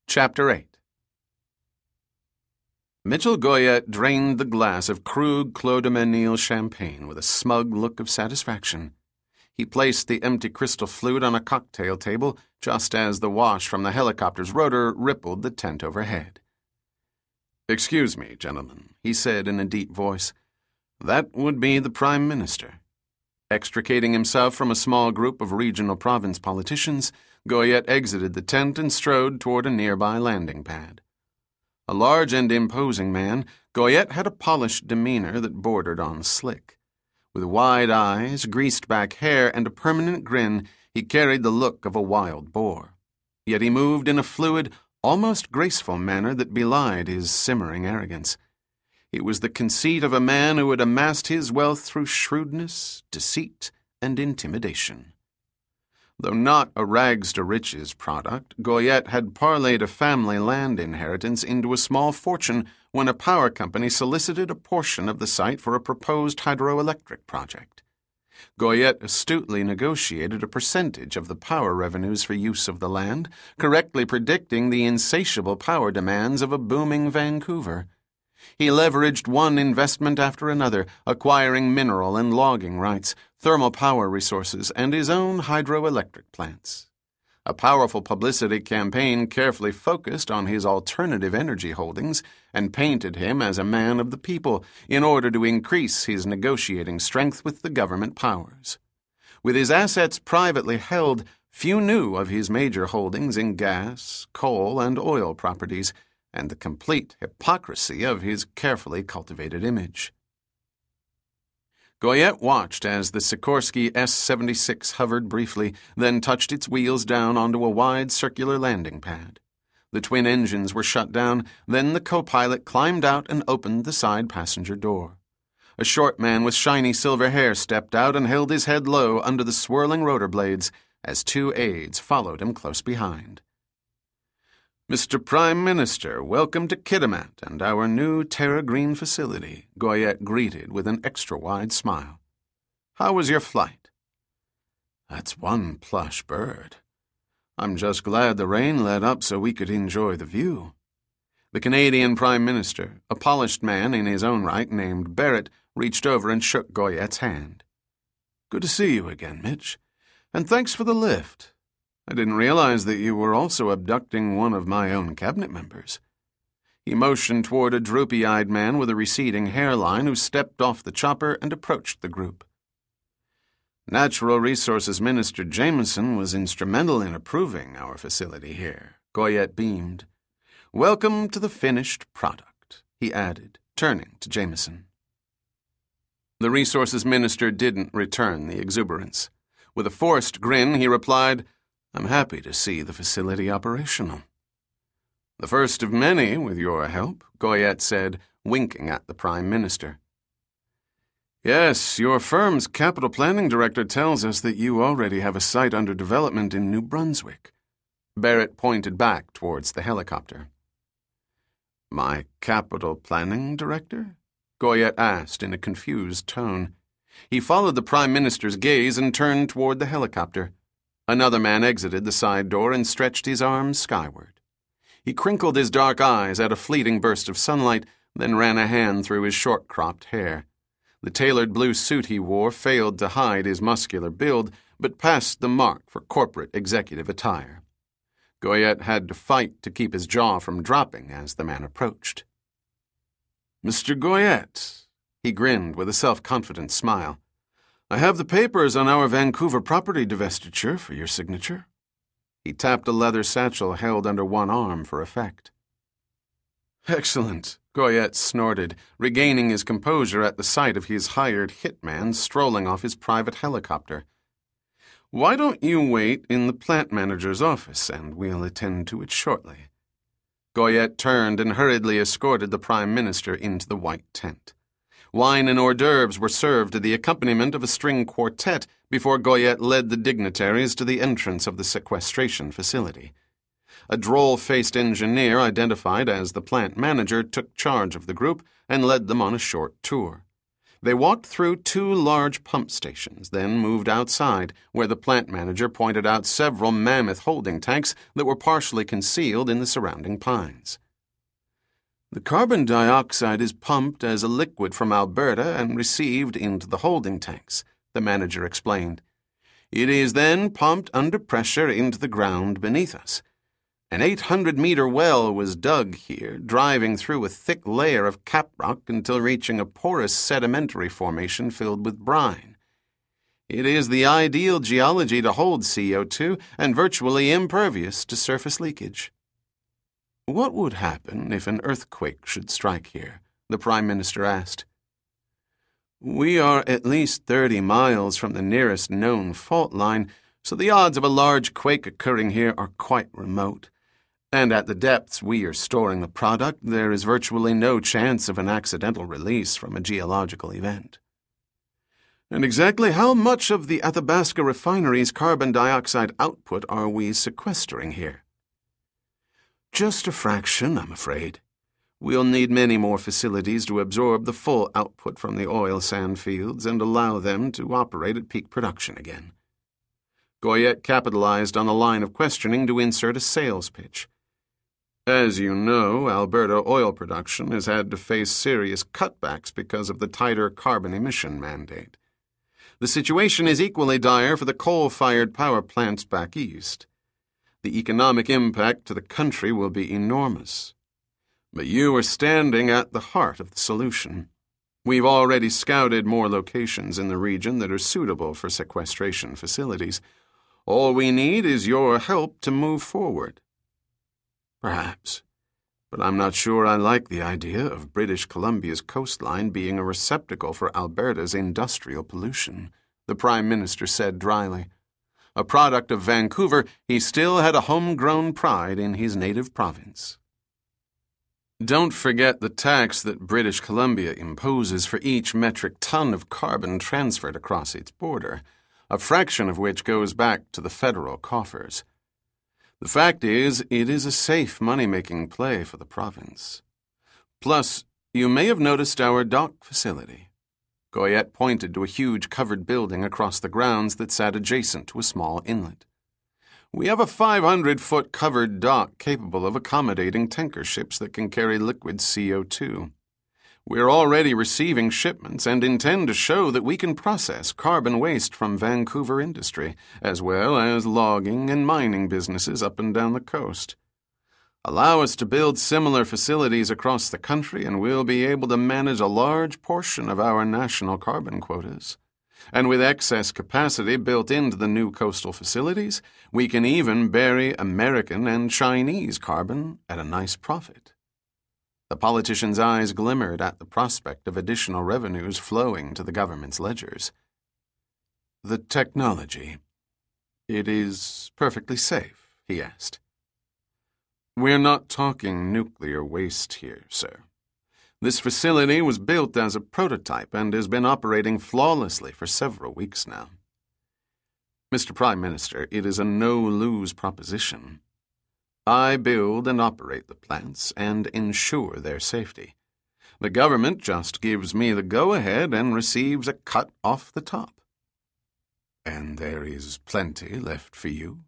Chapter 8. Mitchell Goyette drained the glass of Krug Clos de Menil champagne with a smug look of satisfaction. He placed the empty crystal flute on a cocktail table just as the wash from the helicopter's rotor rippled the tent overhead. "Excuse me, gentlemen," he said in a deep voice. "That would be the Prime Minister." Extricating himself from a small group of regional province politicians, Goyette exited the tent and strode toward a nearby landing pad. A large and imposing man, Goyette had a polished demeanor that bordered on slick. With wide eyes, greased-back hair, and a permanent grin, he carried the look of a wild boar. Yet he moved in a fluid, almost graceful manner that belied his simmering arrogance. It was the conceit of a man who had amassed his wealth through shrewdness, deceit, and intimidation. Though not a rags-to-riches product, Goyette had parlayed a family land inheritance into a small fortune when a power company solicited a portion of the site for a proposed hydroelectric project. Goyette astutely negotiated a percentage of the power revenues for use of the land, correctly predicting the insatiable power demands of a booming Vancouver. He leveraged one investment after another, acquiring mineral and logging rights, thermal power resources, and his own hydroelectric plants. A powerful publicity campaign carefully focused on his alternative energy holdings and painted him as a man of the people in order to increase his negotiating strength with the government powers. With his assets privately held, few knew of his major holdings in gas, coal, and oil properties, and the complete hypocrisy of his carefully cultivated image. Goyette watched as the Sikorsky S-76 hovered briefly, then touched its wheels down onto a wide circular landing pad. The twin engines were shut down, then the co-pilot climbed out and opened the side passenger door. A short man with shiny silver hair stepped out and held his head low under the swirling rotor blades as two aides followed him close behind. "Mr. Prime Minister, welcome to Kitimat and our new Terra Green facility," Goyette greeted with an extra-wide smile. "How was your flight?" "That's one plush bird. I'm just glad the rain let up so we could enjoy the view." The Canadian Prime Minister, a polished man in his own right named Barrett, reached over and shook Goyette's hand. "Good to see you again, Mitch, and thanks for the lift. I didn't realize that you were also abducting one of my own cabinet members." He motioned toward a droopy-eyed man with a receding hairline who stepped off the chopper and approached the group. "Natural Resources Minister Jameson was instrumental in approving our facility here," Goyette beamed. "Welcome to the finished product," he added, turning to Jameson. The Resources Minister didn't return the exuberance. With a forced grin, he replied, "I'm happy to see the facility operational." "The first of many, with your help," Goyette said, winking at the Prime Minister. "Yes, your firm's capital planning director tells us that you already have a site under development in New Brunswick." Barrett pointed back towards the helicopter. "My capital planning director?" Goyette asked in a confused tone. He followed the Prime Minister's gaze and turned toward the helicopter. Another man exited the side door and stretched his arms skyward. He crinkled his dark eyes at a fleeting burst of sunlight, then ran a hand through his short-cropped hair. The tailored blue suit he wore failed to hide his muscular build, but passed the mark for corporate executive attire. Goyette had to fight to keep his jaw from dropping as the man approached. "Mr. Goyette," he grinned with a self-confident smile, "I have the papers on our Vancouver property divestiture for your signature." He tapped a leather satchel held under one arm for effect. "Excellent," Goyette snorted, regaining his composure at the sight of his hired hitman strolling off his private helicopter. "Why don't you wait in the plant manager's office, and we'll attend to it shortly." Goyette turned and hurriedly escorted the Prime Minister into the white tent. Wine and hors d'oeuvres were served to the accompaniment of a string quartet before Goyette led the dignitaries to the entrance of the sequestration facility. A droll-faced engineer identified as the plant manager took charge of the group and led them on a short tour. They walked through 2 large pump stations, then moved outside, where the plant manager pointed out several mammoth holding tanks that were partially concealed in the surrounding pines. The carbon dioxide is pumped as a liquid from Alberta and received into the holding tanks, the manager explained. It is then pumped under pressure into the ground beneath us. An 800-meter well was dug here, driving through a thick layer of caprock until reaching a porous sedimentary formation filled with brine. It is the ideal geology to hold CO2 and virtually impervious to surface leakage. What would happen if an earthquake should strike here? The Prime Minister asked. We are at least 30 miles from the nearest known fault line, so the odds of a large quake occurring here are quite remote. And at the depths we are storing the product, there is virtually no chance of an accidental release from a geological event. And exactly how much of the Athabasca refinery's carbon dioxide output are we sequestering here? Just a fraction, I'm afraid. We'll need many more facilities to absorb the full output from the oil sand fields and allow them to operate at peak production again. Goyette capitalized on the line of questioning to insert a sales pitch. As you know, Alberta oil production has had to face serious cutbacks because of the tighter carbon emission mandate. The situation is equally dire for the coal-fired power plants back east. The economic impact to the country will be enormous. But you are standing at the heart of the solution. We've already scouted more locations in the region that are suitable for sequestration facilities. All we need is your help to move forward. Perhaps, but I'm not sure I like the idea of British Columbia's coastline being a receptacle for Alberta's industrial pollution, the Prime Minister said dryly. A product of Vancouver, he still had a homegrown pride in his native province. Don't forget the tax that British Columbia imposes for each metric ton of carbon transferred across its border, a fraction of which goes back to the federal coffers. The fact is, it is a safe money-making play for the province. Plus, you may have noticed our dock facility. Goyette pointed to a huge covered building across the grounds that sat adjacent to a small inlet. We have a 500-foot covered dock capable of accommodating tanker ships that can carry liquid CO2. We're already receiving shipments and intend to show that we can process carbon waste from Vancouver industry, as well as logging and mining businesses up and down the coast. Allow us to build similar facilities across the country and we'll be able to manage a large portion of our national carbon quotas. And with excess capacity built into the new coastal facilities, we can even bury American and Chinese carbon at a nice profit. The politician's eyes glimmered at the prospect of additional revenues flowing to the government's ledgers. The technology. It is perfectly safe, he asked. We're not talking nuclear waste here, sir. This facility was built as a prototype and has been operating flawlessly for several weeks now. Mr. Prime Minister, it is a no-lose proposition. I build and operate the plants and ensure their safety. The government just gives me the go-ahead and receives a cut off the top. And there is plenty left for you?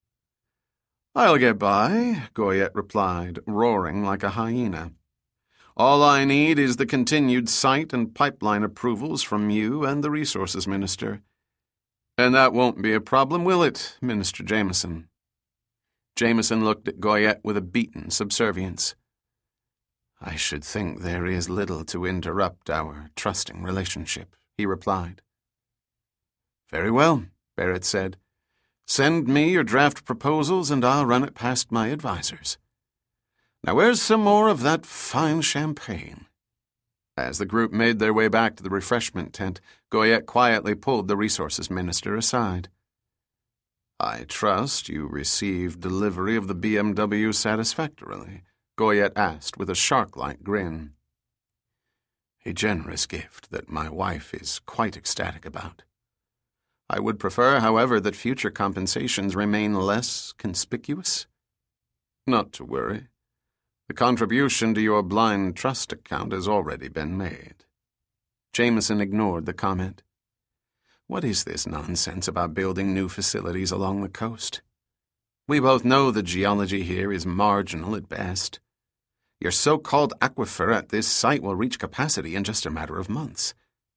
I'll get by, Goyette replied, roaring like a hyena. All I need is the continued site and pipeline approvals from you and the Resources Minister. And that won't be a problem, will it, Minister Jameson? Jameson looked at Goyette with a beaten subservience. I should think there is little to interrupt our trusting relationship, he replied. Very well, Barrett said. Send me your draft proposals and I'll run it past my advisors. Now where's some more of that fine champagne? As the group made their way back to the refreshment tent, Goyette quietly pulled the Resources Minister aside. I trust you received delivery of the BMW satisfactorily, Goyette asked with a shark-like grin. A generous gift that my wife is quite ecstatic about. I would prefer, however, that future compensations remain less conspicuous. Not to worry. The contribution to your blind trust account has already been made. Jameson ignored the comment. What is this nonsense about building new facilities along the coast? We both know the geology here is marginal at best. Your so-called aquifer at this site will reach capacity in just a matter of months.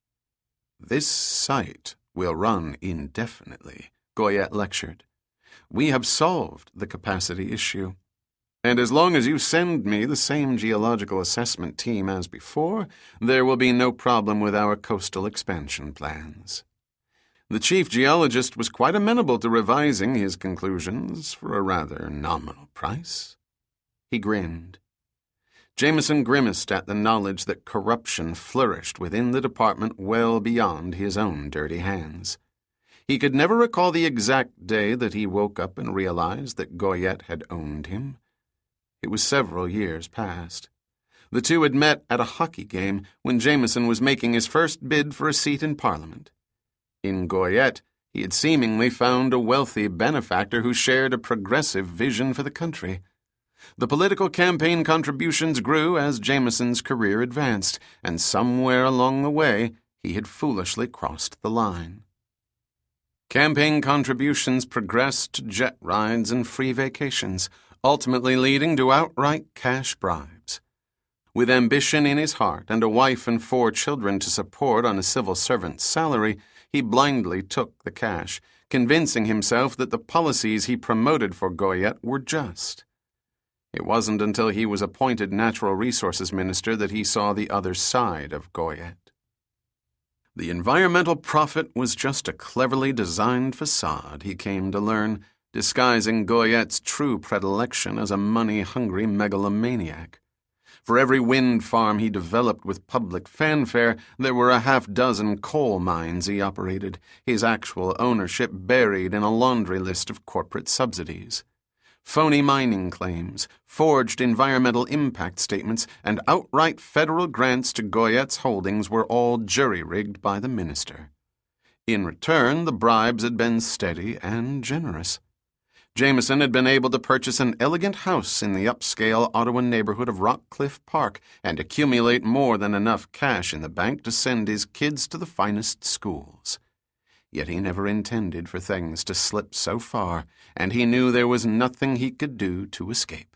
This site will run indefinitely, Goyette lectured. We have solved the capacity issue. And as long as you send me the same geological assessment team as before, there will be no problem with our coastal expansion plans. The chief geologist was quite amenable to revising his conclusions for a rather nominal price. He grinned. Jameson grimaced at the knowledge that corruption flourished within the department well beyond his own dirty hands. He could never recall the exact day that he woke up and realized that Goyette had owned him. It was several years past. The two had met at a hockey game when Jameson was making his first bid for a seat in Parliament. In Goyette, he had seemingly found a wealthy benefactor who shared a progressive vision for the country. The political campaign contributions grew as Jameson's career advanced, and somewhere along the way, he had foolishly crossed the line. Campaign contributions progressed to jet rides and free vacations, ultimately leading to outright cash bribes. With ambition in his heart and a wife and 4 children to support on a civil servant's salary, he blindly took the cash, convincing himself that the policies he promoted for Goyette were just. It wasn't until he was appointed Natural Resources Minister that he saw the other side of Goyette. The environmental profit was just a cleverly designed facade, he came to learn, disguising Goyette's true predilection as a money-hungry megalomaniac. For every wind farm he developed with public fanfare, there were a half-dozen coal mines he operated, his actual ownership buried in a laundry list of corporate subsidies. Phony mining claims, forged environmental impact statements, and outright federal grants to Goyette's holdings were all jury-rigged by the minister. In return, the bribes had been steady and generous. Jameson had been able to purchase an elegant house in the upscale Ottawa neighborhood of Rockcliffe Park and accumulate more than enough cash in the bank to send his kids to the finest schools. Yet he never intended for things to slip so far, and he knew there was nothing he could do to escape.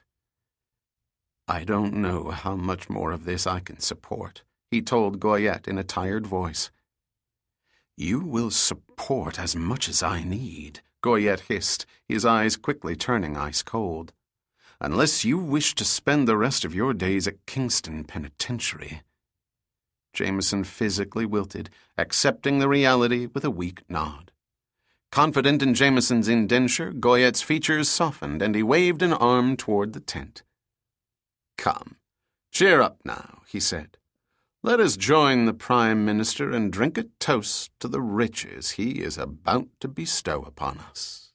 I don't know how much more of this I can support, he told Goyette in a tired voice. You will support as much as I need, Goyette hissed, his eyes quickly turning ice-cold. Unless you wish to spend the rest of your days at Kingston Penitentiary. Jameson physically wilted, accepting the reality with a weak nod. Confident in Jameson's indenture, Goyette's features softened, and he waved an arm toward the tent. Come, cheer up now, he said. Let us join the Prime Minister and drink a toast to the riches he is about to bestow upon us.